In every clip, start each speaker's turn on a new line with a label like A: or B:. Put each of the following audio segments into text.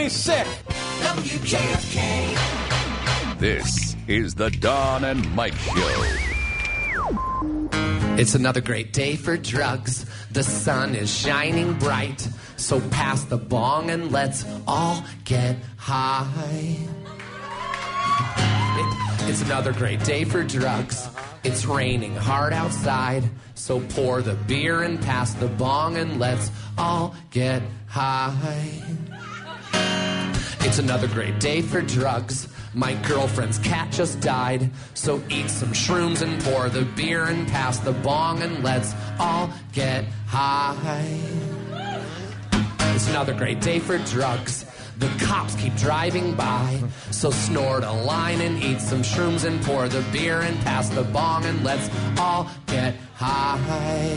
A: me sick.
B: WKFK.
C: This is the Don and Mike Show.
D: It's another great day for drugs. The sun is shining bright. So pass the bong and let's all get high. It's another great day for drugs. It's raining hard outside. So pour the beer and pass the bong and let's all get high. It's another great day for drugs. My girlfriend's cat just died. So eat some shrooms and pour the beer and pass the bong and let's all get high. It's another great day for drugs. The cops keep driving by. So snort a line and eat some shrooms and pour the beer and pass the bong and let's all get high.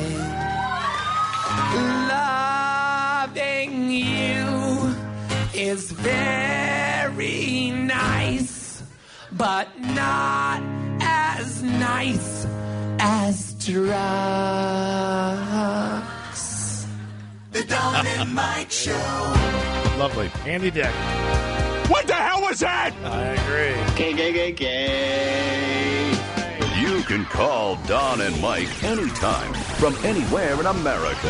D: Loving you is very nice, but not as nice as drugs.
B: The Don and Mike Show.
E: Lovely. Andy Dick.
F: What the hell was that?
E: I agree.
C: You can call Don and Mike anytime from anywhere in America.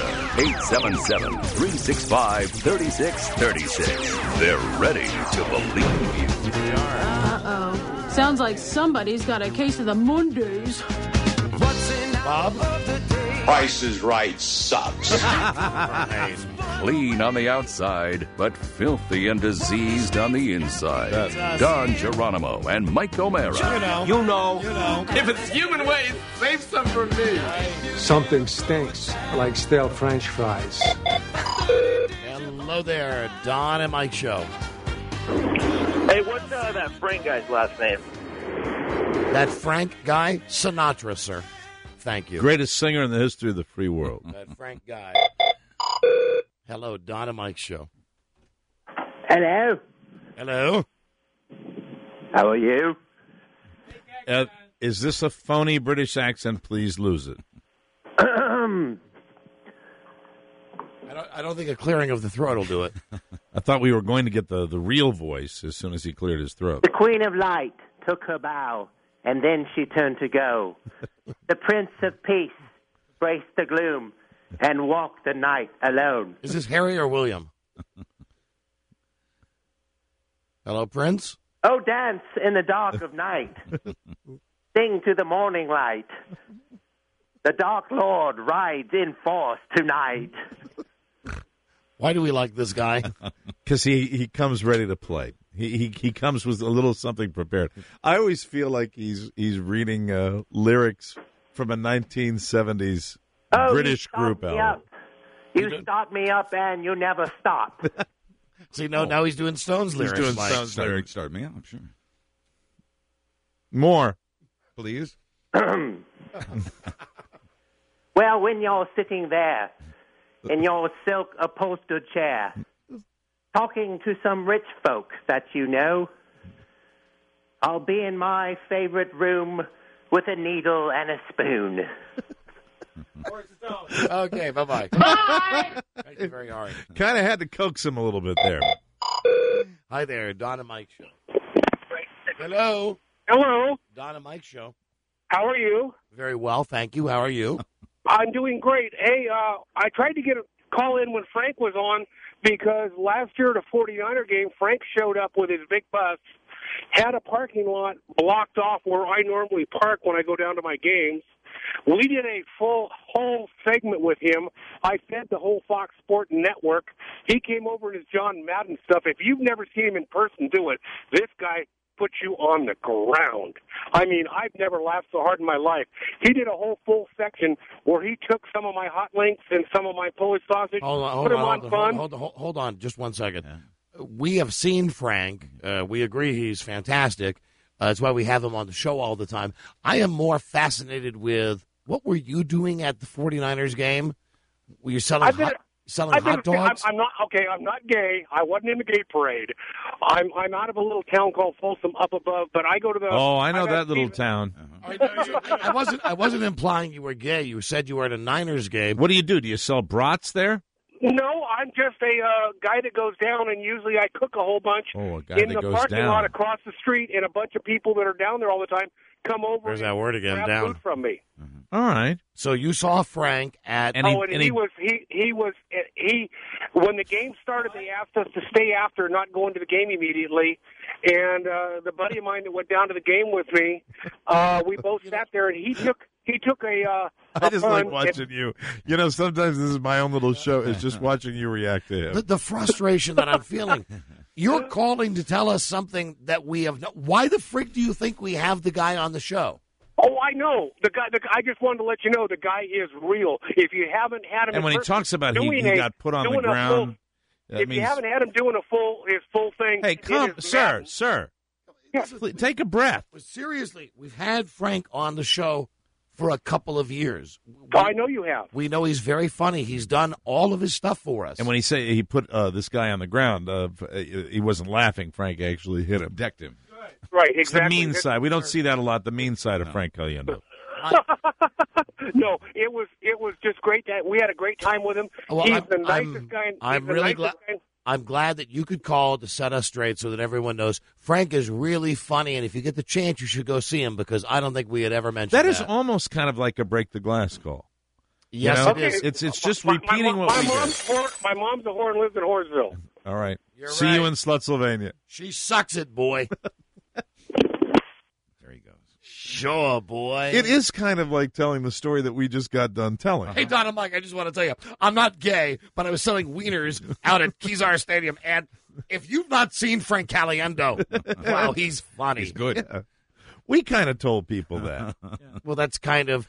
C: 877-365-3636. They're ready to believe you.
G: Uh-oh. Sounds like somebody's got a case of the Mondays.
E: Bob?
F: Price is Right sucks.
E: Right.
C: Clean on the outside, but filthy and diseased on the inside.
E: That's us.
C: Don Geronimo and Mike O'Mara.
F: You know.
A: If it's human waste, save some for me.
H: Something stinks, like stale French fries.
E: Hello there, Don and Mike Show.
I: Hey, what's that Frank guy's last name?
E: That Frank guy? Sinatra, sir. Thank you.
J: Greatest singer in the history of the free world.
E: That Frank guy. Hello, Don and Mike Show.
I: Hello.
E: Hello.
I: How are you?
J: Is this a phony British accent? Please lose it.
E: I don't think a clearing of the throat will do it.
J: I thought we were going to get the real voice as soon as he cleared his throat.
I: The Queen of Light took her bow, and then she turned to go. The Prince of Peace braced the gloom and walked the night alone.
E: Is this Harry or William? Hello, Prince?
I: Oh, dance in the dark of night. Sing to the morning light. The Dark Lord rides in force tonight.
E: Why do we like this guy?
J: Because he comes ready to play. He comes with a little something prepared. I always feel like he's reading lyrics from a 1970s British group album.
I: You start me up and you never stop.
E: See, now he's doing Stones lyrics.
J: He's doing
E: Mike.
J: Stones lyrics.
F: Start me up, sure.
J: More.
F: Please.
I: Well, when you're sitting there in your silk upholstered chair, talking to some rich folk that you know, I'll be in my favorite room with a needle and a spoon.
E: Okay, bye-bye. Bye! Thank you very hard.
J: Kind of had to coax him a little bit there.
E: Hi there, Don and Mike Show. Hello.
K: Hello.
E: Don and Mike Show.
K: How are you?
E: Very well, thank you. How are you?
K: I'm doing great. Hey, I tried to get a call in when Frank was on because last year at a 49er game, Frank showed up with his big bus, had a parking lot blocked off where I normally park when I go down to my games. We did a whole segment with him. I fed the whole Fox Sports network. He came over in his John Madden stuff. If you've never seen him in person do it, this guy puts you on the ground. I mean, I've never laughed so hard in my life. He did a whole full section where he took some of my hot links and some of my Polish sausage, put them on fun.
E: Hold on, just 1 second. Yeah. We have seen Frank. We agree he's fantastic. That's why we have him on the show all the time. I am more fascinated with what were you doing at the 49ers game? Were you selling hot dogs?
K: I'm not gay. I wasn't in the gay parade. I'm out of a little town called Folsom up above, but I go to the...
J: Oh, I know that little town.
E: I wasn't implying you were gay. You said you were at a Niners game.
J: What do? Do you sell brats there?
K: No, I I'm just a guy that goes down, and usually I cook a whole bunch
J: Oh, a guy
K: in
J: that
K: the
J: goes
K: parking
J: down.
K: lot across the street, and a bunch of people that are down there all the time come over.
E: There's
K: and
E: that word again,
K: grab
E: down.
K: food from me.
J: All right.
E: So you saw Frank at...
K: When the game started, they asked us to stay after, not go into the game immediately. And the buddy of mine that went down to the game with me, we both sat there, and he took a
J: I just like
K: fun
J: watching you. You know, sometimes this is my own little show. It's just watching you react to him.
E: The frustration that I'm feeling. You're calling to tell us something that we have... Why the freak do you think we have the guy on the show?
K: Oh, I know. The guy. I just wanted to let you know the guy is real. If you haven't had him,
J: And when he talks about he got put on the ground,
K: if you haven't had him doing his full thing,
J: hey, come, sir, please, take a breath.
E: Seriously, we've had Frank on the show for a couple of years.
K: I know you have.
E: We know he's very funny. He's done all of his stuff for us.
J: And when he put this guy on the ground, he wasn't laughing. Frank actually hit him, decked him.
K: Right,
J: It's the
K: exactly.
J: mean side. We don't see that a lot. The mean side of Frank Caliendo.
K: No, it was just great. We had a great time with him. He's the nicest guy.
E: I'm really glad. I'm glad that you could call to set us straight so that everyone knows Frank is really funny, and if you get the chance, you should go see him because I don't think we had ever mentioned that.
J: That is almost kind of like a break the glass call.
E: Yes,
J: you know?
E: it is.
J: It's just repeating what we did.
K: My mom's a whore and lives in Horseville.
J: All right.
E: You're
J: See
E: right.
J: you in Slutsylvania.
E: She sucks it, boy.
F: There he goes.
E: Sure, boy.
J: It is kind of like telling the story that we just got done telling.
E: Hey, Don and Mike, I just want to tell you, I'm not gay, but I was selling wieners out at Kezar Stadium, and if you've not seen Frank Caliendo, wow, he's funny.
F: He's good.
J: Yeah. We kind of told people that.
E: Well, that's kind of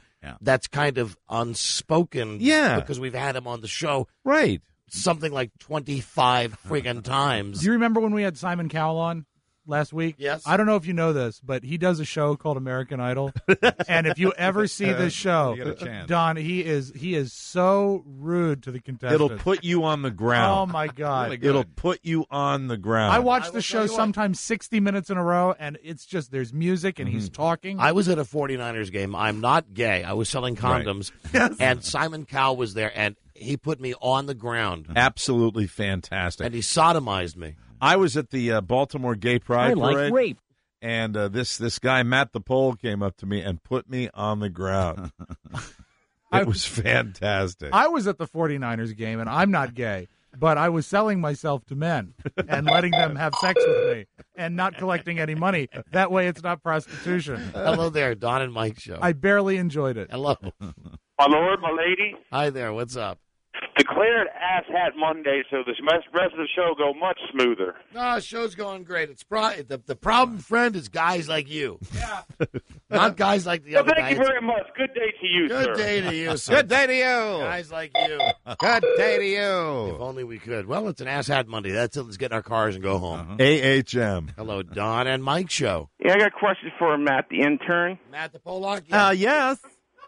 E: unspoken.
J: Yeah.
E: Because we've had him on the show.
J: Right.
E: Something like 25 friggin' times.
L: Do you remember when we had Simon Cowell on last week?
E: Yes.
L: I don't know if you know this, but he does a show called American Idol. And if you ever see this show,
F: You get a chance.
L: Don, he is so rude to the contestants.
J: It'll put you on the ground.
L: Oh, my God.
F: Really good.
J: It'll put you on the ground.
L: I watch
E: will
L: the
E: tell
L: show
E: you what.
L: sometimes 60 minutes in a row, and it's just there's music, and he's talking.
E: I was at a 49ers game. I'm not gay. I was selling condoms.
L: Yes.
E: And Simon Cowell was there, and he put me on the ground.
J: Absolutely fantastic.
E: And he sodomized me.
J: I was at the Baltimore Gay Pride Parade.
M: rape.
J: And this guy, Matt the Pole, came up to me and put me on the ground. It was fantastic.
L: I was at the 49ers game, and I'm not gay, but I was selling myself to men and letting them have sex with me and not collecting any money. That way it's not prostitution.
E: Hello there, Don and Mike show.
L: I barely enjoyed it.
E: Hello.
K: My lord, my lady,
E: Hi there. What's up?
K: declared Ass Hat Monday, so the rest of the show go much smoother.
E: No, show's going great. It's the problem, friend, is guys like you. Yeah. Not guys like the
K: Well,
E: other
K: thank
E: guys.
K: you very much. Good day to you, sir.
E: Good day to you, sir.
F: Good day to you.
E: Guys like you.
F: Good day to
E: If
F: you.
E: only we could. Well, it's an Ass Hat Monday. That's it. Let's get in our cars and go home.
J: AHM.
E: Hello, Don and Mike show.
I: Yeah, I got a question for Matt, the intern.
E: Matt the Pollock?
J: Yes.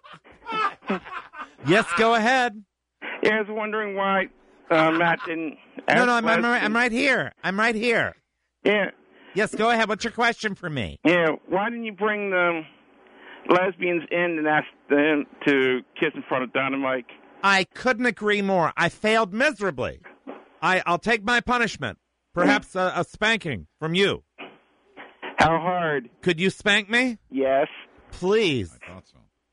J: Yes, go ahead.
I: Yeah, I was wondering why Matt didn't ask
M: I'm right here. I'm right here.
I: Yeah.
M: Yes, go ahead. What's your question for me?
I: Yeah, why didn't you bring the lesbians in and ask them to kiss in front of Don and Mike?
M: I couldn't agree more. I failed miserably. I'll take my punishment. Perhaps a spanking from you.
I: How hard?
M: Could you spank me?
I: Yes.
M: Please.
F: I thought so.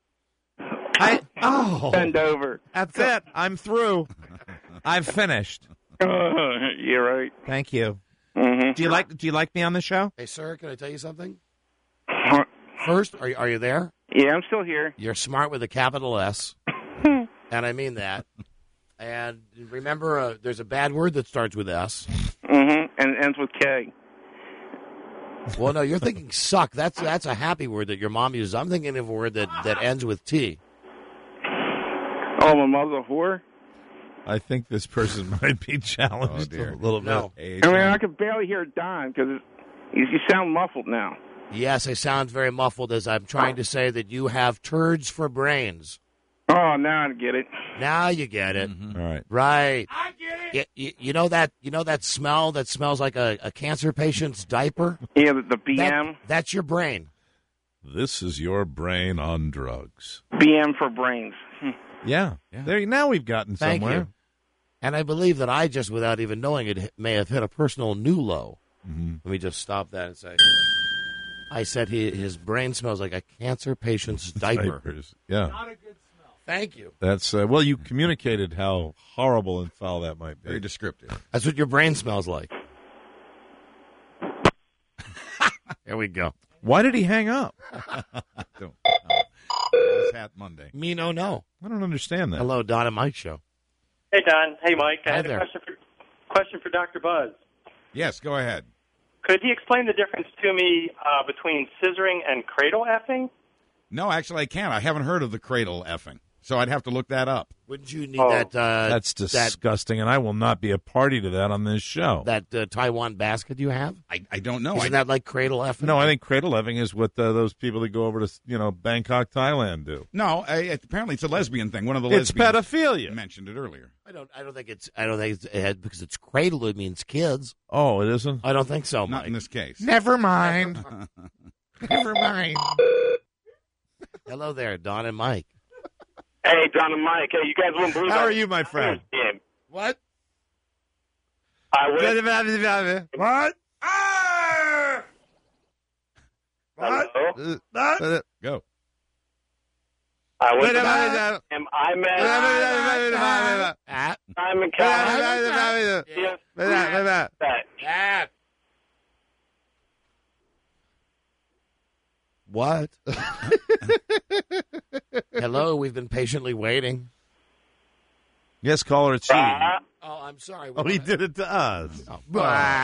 I: Bend over.
M: That's it. I'm through. I've finished.
I: You're right.
M: Thank you.
I: Mm-hmm.
M: Do you like me on the show?
E: Hey, sir, can I tell you something? First, are you there?
I: Yeah, I'm still here.
E: You're smart with a capital S, and I mean that. And remember, there's a bad word that starts with S.
I: Mm-hmm. And ends with K.
E: Well, no, you're thinking suck. That's a happy word that your mom uses. I'm thinking of a word that ends with T.
I: Oh, my mother's a whore?
J: I think this person might be challenged
F: Oh, dear.
J: a little
E: No.
J: bit.
I: I mean, I could barely hear Don because you sound muffled now.
E: Yes, I sound very muffled as I'm trying to say that you have turds for brains.
I: Oh, now I get it.
E: Now you get it.
J: All right.
E: Right. I get it. You know that smell that smells like a cancer patient's diaper?
I: Yeah, the BM.
E: That's your brain.
J: This is your brain on drugs.
I: BM for brains.
J: Yeah. There. Now we've gotten
E: Thank
J: somewhere.
E: you. And I believe that I just, without even knowing it, may have hit a personal new low.
J: Mm-hmm.
E: Let me just stop that and say, I said his brain smells like a cancer patient's diaper.
J: Diapers. Yeah.
L: Not a good smell.
E: Thank you.
J: That's well, you communicated how horrible and foul that might be.
N: Very descriptive.
E: That's what your brain smells like. There we go.
J: Why did he hang up?
N: It's Hat Monday.
E: Me no.
J: I don't understand that.
E: Hello, Don and Mike show.
O: Hey, Don. Hey, Mike. I
E: Hi
O: had
E: there.
O: a question for Dr. Buzz.
N: Yes, go ahead.
O: Could he explain the difference to me between scissoring and cradle effing?
N: No, actually, I can't. I haven't heard of the cradle effing, so I'd have to look that up.
E: Wouldn't you need that?
J: That's disgusting, and I will not be a party to that on this show.
E: That Taiwan basket you have?
N: I don't know.
E: Isn't that like cradle effing?
J: No, I think cradle effing is what those people that go over to Bangkok, Thailand do.
N: No, apparently it's a lesbian thing. One of the
J: It's
N: lesbians
J: pedophilia.
N: mentioned it earlier.
E: I don't think it's because it's cradle. It means kids.
J: Oh, it isn't?
E: I don't think so,
N: Not
E: Mike.
N: in this case.
J: Never mind.
E: Never mind. Hello there, Don and Mike.
O: Hey, Don and Mike. Hey, you guys wouldn't believe
J: How are you, my friend?
E: What?
O: I would.
J: What?
O: Hello?
N: Go.
O: I would. I met Simon Cowell.
E: What? Hello, we've been patiently waiting.
J: Yes, caller, it's you.
E: Oh, I'm sorry.
J: Oh, he did it to us.
E: Oh.
J: Can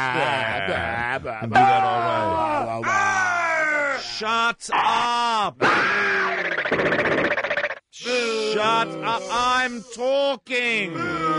J: do that all right. Shut up. Shut up. I'm talking.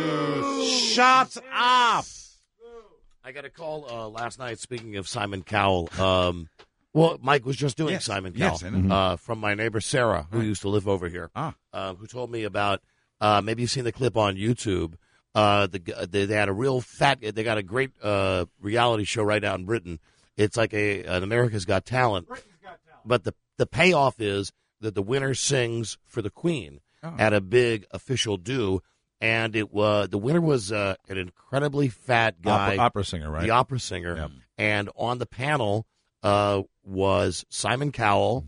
J: Shut up.
E: I got a call last night, speaking of Simon Cowell. Well, Mike was just doing Simon Cowell
N: Yes, I know.
E: from my neighbor Sarah, who used to live over here, who told me about, maybe you've seen the clip on YouTube. They had a real they got a great reality show right now in Britain. It's like an America's Got Talent. But the payoff is that the winner sings for the Queen at a big official do. And the winner was an incredibly fat guy.
J: Opera singer, right?
E: The opera singer.
J: Yep.
E: And on the panel was Simon Cowell,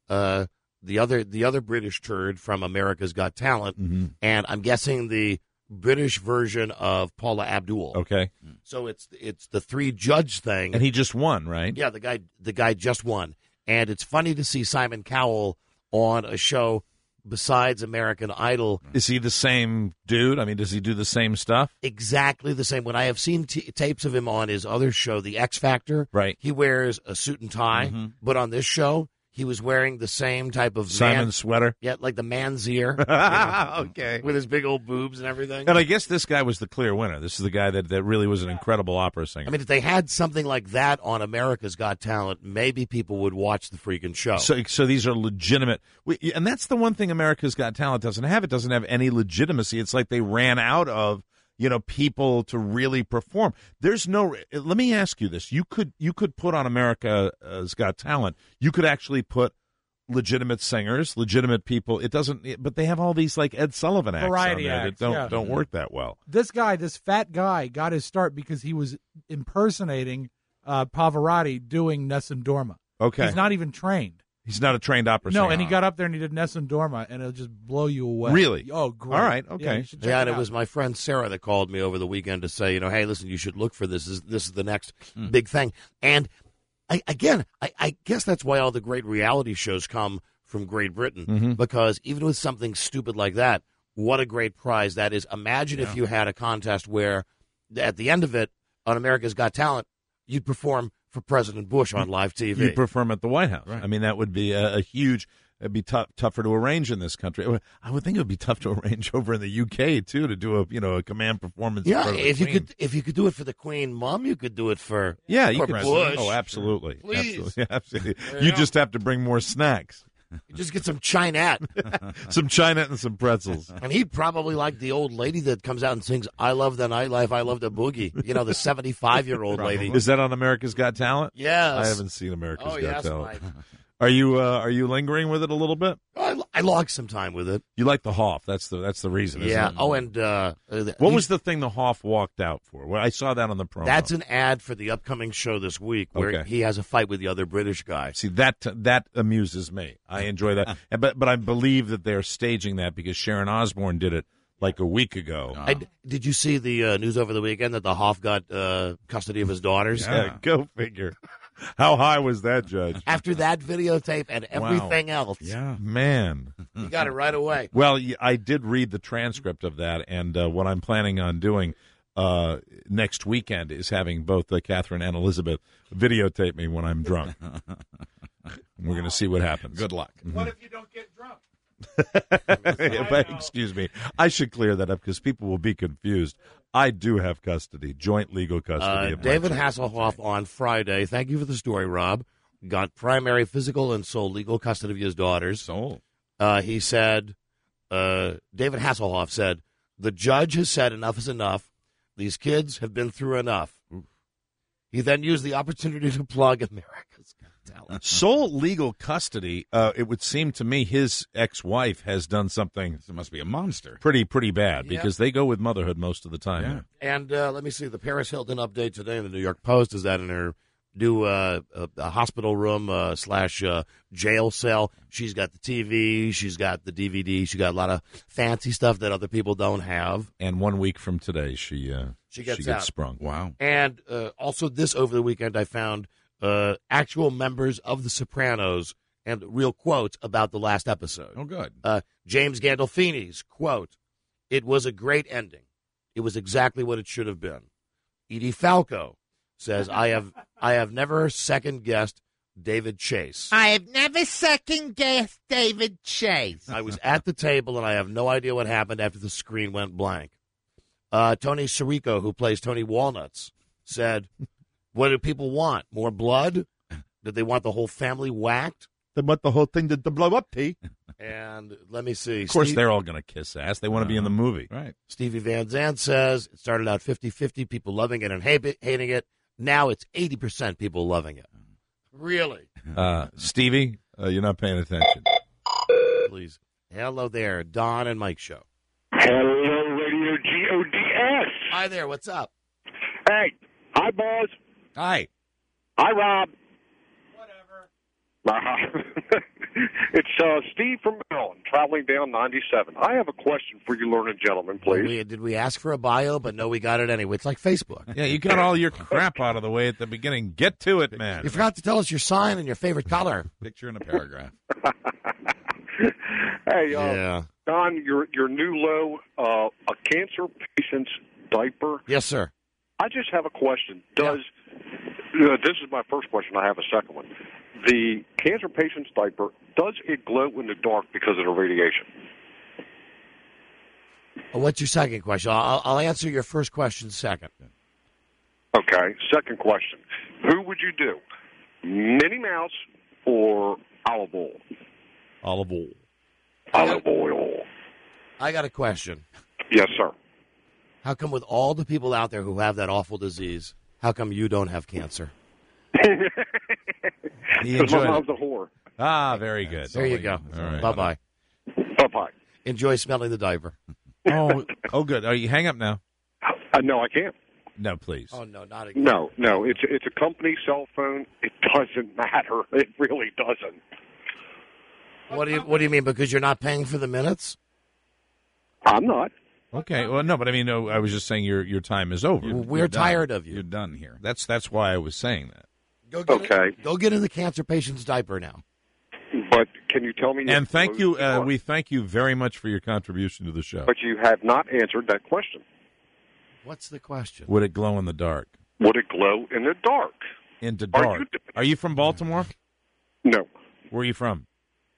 E: the other British turd from America's Got Talent, and I'm guessing the British version of Paula Abdul.
J: Okay.
E: So it's the three judge thing.
J: And he just won, right?
E: Yeah, the guy just won. And it's funny to see Simon Cowell on a show besides American Idol.
J: Is he the same dude? I mean, does he do the same stuff?
E: Exactly the same. When I have seen tapes of him on his other show, The X Factor,
J: right,
E: he wears a suit and tie. But on this show, he was wearing the same type of
J: Simon sweater.
E: Yeah, like the man's ear.
J: Okay.
E: With his big old boobs and everything.
J: And I guess this guy was the clear winner. This is the guy that really was an incredible opera singer.
E: I mean, if they had something like that on America's Got Talent, maybe people would watch the freaking show.
J: So these are legitimate. And that's the one thing America's Got Talent doesn't have. It doesn't have any legitimacy. It's like they ran out of, people to really perform. There's no. Let me ask you this: you could put on America's Got Talent. You could actually put legitimate singers, legitimate people. It doesn't. But they have all these like Ed Sullivan acts
L: Variety
J: on there
L: acts,
J: that don't work that well.
L: This fat guy, got his start because he was impersonating Pavarotti doing Nessun Dorma.
J: Okay,
L: he's not even trained.
J: He's not a trained opera singer.
L: No, and he got up there and he did Nessun Dorma, and it'll just blow you away.
J: Really?
L: Oh, great.
J: All right, okay.
E: Yeah, and it was my friend Sarah that called me over the weekend to say, hey, listen, you should look for this. This is the next big thing. And I guess that's why all the great reality shows come from Great Britain, because even with something stupid like that, what a great prize that is. Imagine if you had a contest where at the end of it, on America's Got Talent, you'd perform for President Bush on live TV.
J: You'd perform at the White House.
E: Right.
J: I mean, that would be a huge. It'd be tougher to arrange in this country. I would think it would be tough to arrange over in the UK too, to do a command performance.
E: Yeah,
J: for the
E: if
J: Queen.
E: you could do it for the Queen, Mom, you could do it for
J: you
E: for
J: could.
E: Bush.
J: Oh, absolutely,
E: Please.
J: absolutely, yeah, absolutely. You just have to bring more snacks.
E: You just get some Chinette.
J: Some Chinette and some pretzels.
E: And he'd probably like the old lady that comes out and sings, I love the nightlife, I love the boogie. The 75-year-old lady.
J: Is that on America's Got Talent?
E: Yes.
J: I haven't seen America's Got
E: yes,
J: Talent.
E: Mike.
J: Are you lingering with it a little bit?
E: I I logged some time with it.
J: You like the Hoff. That's the reason, isn't
E: Yeah.
J: it?
E: Oh, and
J: what was the thing the Hoff walked out for? Well, I saw that on the promo.
E: That's an ad for the upcoming show this week where
J: Okay.
E: he has a fight with the other British guy.
J: See, that amuses me. I enjoy that. But I believe that they're staging that because Sharon Osbourne did it like a week ago.
E: Did you see the news over the weekend that the Hoff got custody of his daughters?
J: Yeah, go figure. How high was that, Judge?
E: After that videotape and everything else.
J: Yeah. Man.
E: You got it right away.
J: Well, I did read the transcript of that, and what I'm planning on doing next weekend is having both Catherine and Elizabeth videotape me when I'm drunk. We're going to see what happens.
N: Good luck.
L: What if you don't get drunk?
J: But, excuse me. I should clear that up because people will be confused. I do have custody, joint legal custody. Of
E: David
J: my
E: Hasselhoff on Friday, thank you for the story, Rob, got primary physical and sole legal custody of his daughters. He said, David Hasselhoff said, the judge has said enough is enough. These kids have been through enough. He then used the opportunity to plug America's Got Talent.
J: sole legal custody, it would seem to me his ex-wife has done something.
N: It must be a monster.
J: Pretty bad
E: Yep.
J: because they go with motherhood most of the time.
E: And let me see, the Paris Hilton update today in the New York Post is that in her new a hospital room slash jail cell, she's got the TV, she's got the DVD, she got a lot of fancy stuff that other people don't have.
J: And 1 week from today, she
E: gets out.
J: sprung.
N: Wow.
E: And also this over the weekend, I found actual members of The Sopranos and real quotes about the last episode.
N: Oh, good.
E: James Gandolfini's quote, "It was a great ending. It was exactly what it should have been." Edie Falco says, I have never second-guessed David Chase.
M: I have never second-guessed David Chase.
E: I was at the table, and I have no idea what happened after the screen went blank. Tony Sirico, who plays Tony Walnuts, said, what do people want? More blood? Did they want the whole family whacked?
J: They want the whole thing to blow up, T.
E: And let me see.
J: Of course, they're all going to kiss ass. They want to be in the movie.
N: Right.
E: Stevie Van Zandt says it started out 50-50, people loving it and hating it. Now it's 80% people loving it. Really?
J: Stevie, you're not paying attention.
E: Please. Hello there, Don and Mike Show.
K: Hello, Radio GODS.
E: Hi there, what's up?
K: Hey, hi, Buzz.
N: Hi.
K: Hi, Rob.
L: Whatever.
K: It's Steve from Maryland, traveling down 97. I have a question for you, learned gentlemen, please.
E: Did we ask for a bio? But no, we got it anyway. It's like Facebook.
J: Yeah, you got all your crap out of the way at the beginning. Get to it, man.
E: You forgot to tell us your sign and your favorite color.
N: Picture in a paragraph.
K: Hey,
E: Yeah.
K: Don, your new low, a cancer patient's diaper.
E: Yes, sir.
K: I just have a question. This is my first question. I have a second one. The cancer patient's diaper, does it glow in the dark because of the radiation?
E: What's your second question? I'll answer your first question second.
K: Okay. Second question. Who would you do? Minnie Mouse or olive oil?
J: Olive oil.
K: Olive oil.
E: I got a question.
K: Yes, sir.
E: How come with all the people out there who have that awful disease, how come you don't have cancer?
J: He
K: Because my
J: enjoyed
K: mom's
J: it.
K: a whore.
J: Ah, very good.
E: There you go.
J: All right.
E: Bye-bye.
K: Bye-bye.
E: Enjoy smelling the diaper.
J: Oh, good. Are you hang up now?
K: No, I can't.
J: No, please.
E: Oh, no, not again.
K: No. It's a company cell phone. It doesn't matter. It really doesn't.
E: What do you mean? Because you're not paying for the minutes?
K: I'm not.
J: Okay. Well, no, but I mean, no, I was just saying your time is over.
E: We're tired of you.
N: You're done here.
J: That's why I was saying that.
E: Go get in the cancer patient's diaper now.
K: But can you tell me?
J: And thank you. We thank you very much for your contribution to the show.
K: But you have not answered that question.
E: What's the question?
J: Would it glow in the dark?
K: Would it glow in the dark?
J: Into dark. Are you from Baltimore?
K: No.
J: Where are you from?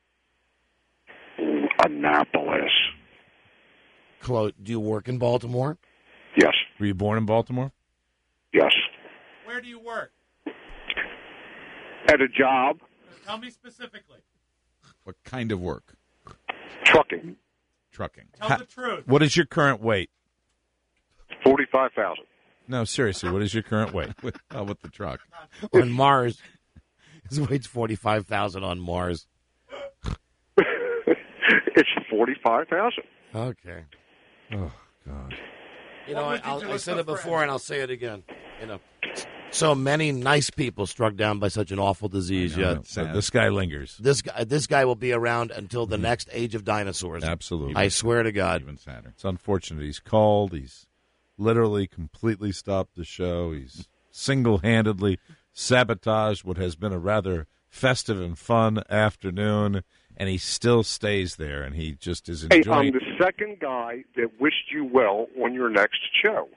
K: Annapolis.
E: Do you work in Baltimore?
K: Yes.
J: Were you born in Baltimore?
K: Yes.
L: Where do you work?
K: At a job.
L: Tell me specifically.
N: What kind of work?
K: Trucking.
N: Trucking.
L: Tell the truth.
J: What is your current weight?
K: 45,000.
J: No, seriously, what is your current weight?
N: with the truck.
E: On Mars. His weight's 45,000 on Mars.
P: It's 45,000.
E: Okay.
J: Oh, God.
E: You know, I said it before, and I'll say it again. You know, so many nice people struck down by such an awful disease. Yet
J: This guy lingers.
E: This guy will be around until the next age of dinosaurs.
J: Absolutely.
E: I swear to God.
N: Even sadder.
J: It's unfortunate. He's called. He's literally completely stopped the show. He's single-handedly sabotaged what has been a rather festive and fun afternoon, and he still stays there, and he just is
P: Hey,
J: enjoying
P: I'm the second guy that wished you well on your next show.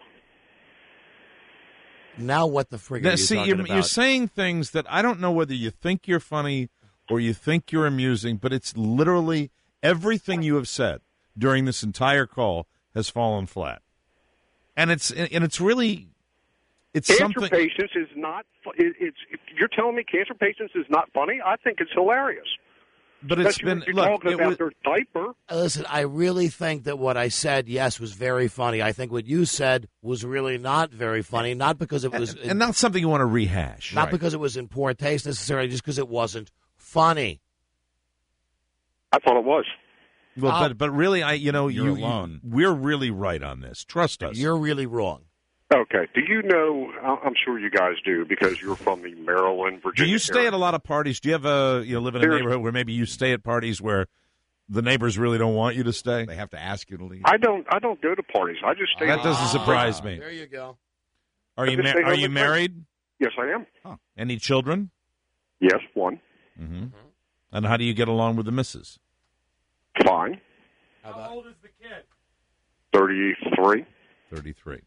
E: Now what the frig are you talking about?
J: You're saying things that I don't know whether you think you're funny or you think you're amusing, but it's literally everything you have said during this entire call has fallen flat. And it's really
P: Cancer
J: something.
P: patients is not. It's you're telling me cancer patients is not funny? I think it's hilarious.
J: But it's
P: Especially
J: been
P: when you're talking about
J: was,
P: their diaper.
E: Listen, I really think that what I said, yes, was very funny. I think what you said was really not very funny, not because it was...
J: and not something you want to rehash.
E: Not because it was in poor taste necessarily, just because it wasn't funny.
P: I thought it was.
J: Well, but really, you're
N: alone.
J: We're really right on this. Trust us.
E: You're really wrong.
P: Okay. Do you know, I'm sure you guys do, because you're from the Maryland, Virginia
J: Do you stay at a lot of parties? Do you have live in a neighborhood where maybe you stay at parties where the neighbors really don't want you to stay?
N: They have to ask you to leave.
P: I don't go to parties. I just stay.
J: That doesn't surprise me.
E: There you go.
J: Are you married?
P: Yes, I am.
J: Huh. Any children?
P: Yes, one.
J: Mm-hmm. And how do you get along with the missus?
P: Fine.
L: How old is the kid?
P: 33.
J: 33.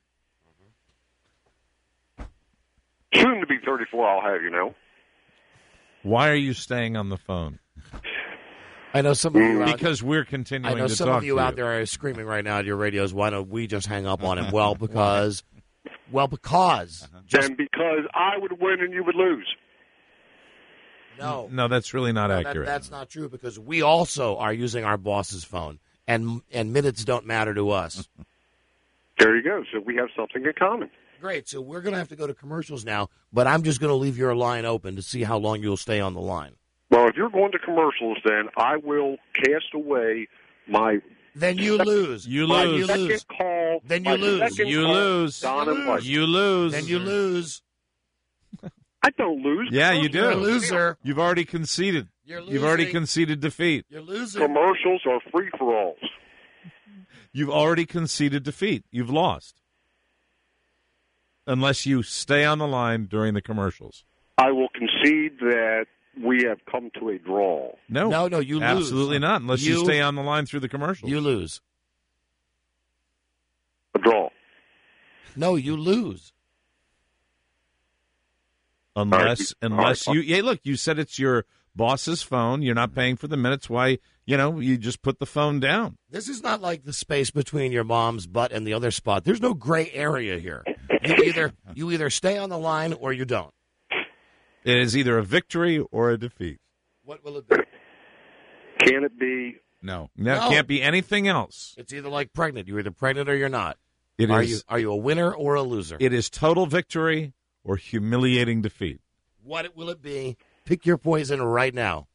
P: Soon to be 34, I'll have you know.
J: Why are you staying on the phone?
E: I know some of you
J: because we're continuing to talk to you.
E: Some of you out there are screaming right now at your radios, why don't we just hang up on him? Well, because...
P: And because I would win and you would lose.
E: No,
J: that's really not accurate.
E: That's not true, because we also are using our boss's phone, and minutes don't matter to us.
P: There you go. So we have something in common.
E: Great. So we're going to have to go to commercials now, but I'm just going to leave your line open to see how long you'll stay on the line.
P: Well, if you're going to commercials, then I will cast away my...
E: Then you lose.
J: You
P: my
J: lose.
P: Second call.
E: Then you lose.
J: You lose.
P: Don and Mike.
J: You lose.
E: Then you lose.
P: I don't lose.
J: Yeah, you do.
E: You're a loser.
J: You've already conceded. You've already conceded defeat.
E: You're losing.
P: Commercials are free-for-alls.
J: You've already conceded defeat. You've lost. Unless you stay on the line during the commercials.
P: I will concede that we have come to a draw.
J: No,
E: you lose.
J: Absolutely not, unless you stay on the line through the commercials.
E: You lose.
P: A draw.
E: No, you lose.
J: Unless you... Hey, look, you said it's your boss's phone. You're not paying for the minutes. Why, you just put the phone down.
E: This is not like the space between your mom's butt and the other spot. There's no gray area here. You either stay on the line or you don't.
J: It is either a victory or a defeat.
E: What will it be?
P: Can it be?
N: No.
J: It can't be anything else.
E: It's either like pregnant. You're either pregnant or you're not. Are you a winner or a loser?
J: It is total victory or humiliating defeat.
E: What will it be? Pick your poison right now.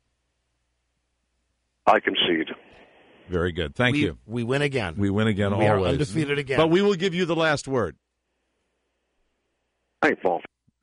P: I concede.
J: Very good. Thank you.
E: We win again.
J: We win again
E: We
J: always.
E: are undefeated again.
J: But we will give you the last word.
P: I ain't falling.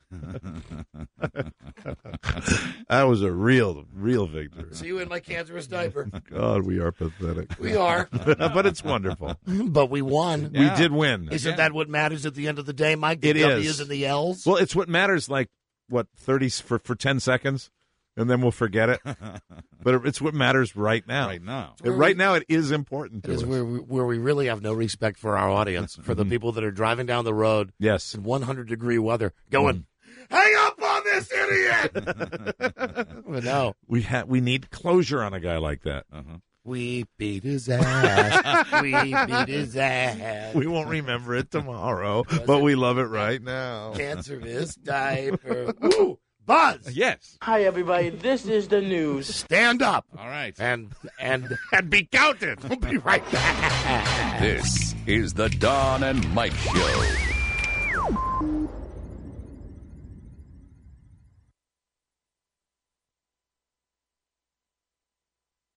J: That was a real victory.
E: See you in my cancerous diaper.
J: God, we are pathetic.
E: We are.
J: But it's wonderful.
E: But we won.
J: We did win.
E: Isn't that what matters at the end of the day, Mike? The
J: It
E: W's
J: is.
E: and the L's?
J: Well, it's what matters, 30 for 10 seconds, and then we'll forget it. But it's what matters right now. Right now, it is important to
E: It's
J: us.
E: where we really have no respect for our audience, for the people that are driving down the road
J: yes.
E: in 100-degree weather, going, hang up on this idiot! But no.
J: We need closure on a guy like that.
E: We beat his ass. We beat his ass.
J: We won't remember it tomorrow, but we love it right now.
E: Cancerous diaper. Woo! Buzz.
J: Yes.
Q: Hi, everybody. This is the news.
E: Stand up.
N: All right.
E: And be counted. We'll be right back.
C: This is the Don and Mike Show.